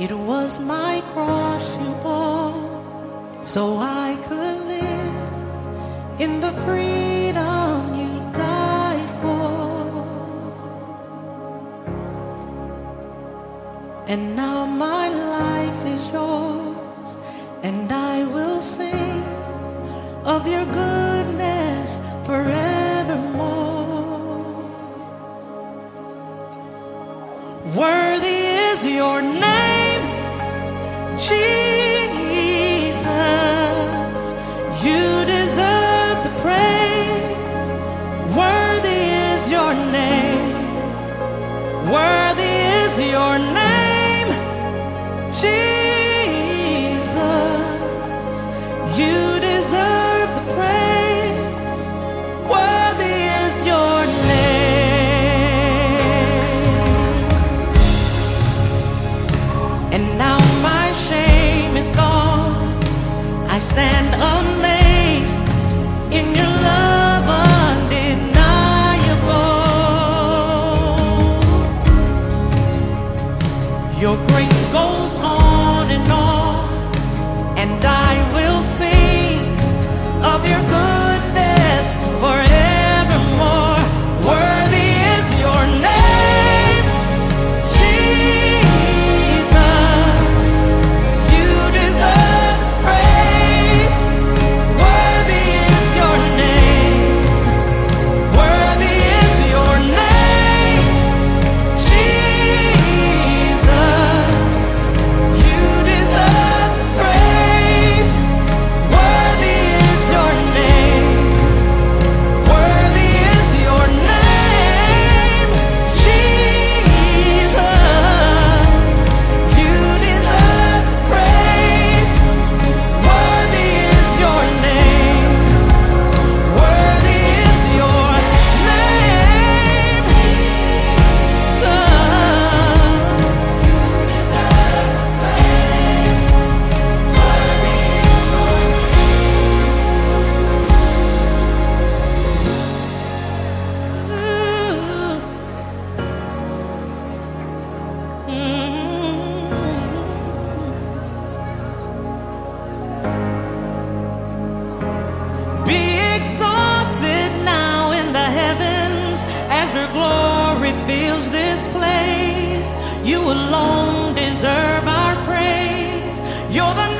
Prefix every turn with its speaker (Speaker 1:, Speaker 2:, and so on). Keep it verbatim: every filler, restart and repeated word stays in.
Speaker 1: It was my cross you bore, so I could live in the freedom you died for. And now my life is yours, and I will sing of your goodness forevermore. Worthy is your name, Jesus. You deserve the praise. Worthy is your name. Worthy is your name, Jesus. You deserve the praise. Worthy is your name. And now my shame is gone. I stand amazed in your love undeniable. Your grace goes on and on, and I will sing of your goodness forevermore. Worthy is your name, Jesus. You deserve praise. Worthy is your name. Worthy is your name, Jesus. You deserve praise. Worthy is your name. Worthy is your name, Jesus. You deserve praise. Worthy is your name. Worthy is your name, Jesus. You deserve praise. Worthy is your Be exalted now in the heavens as your glory fills this place. You alone deserve our praise. You're the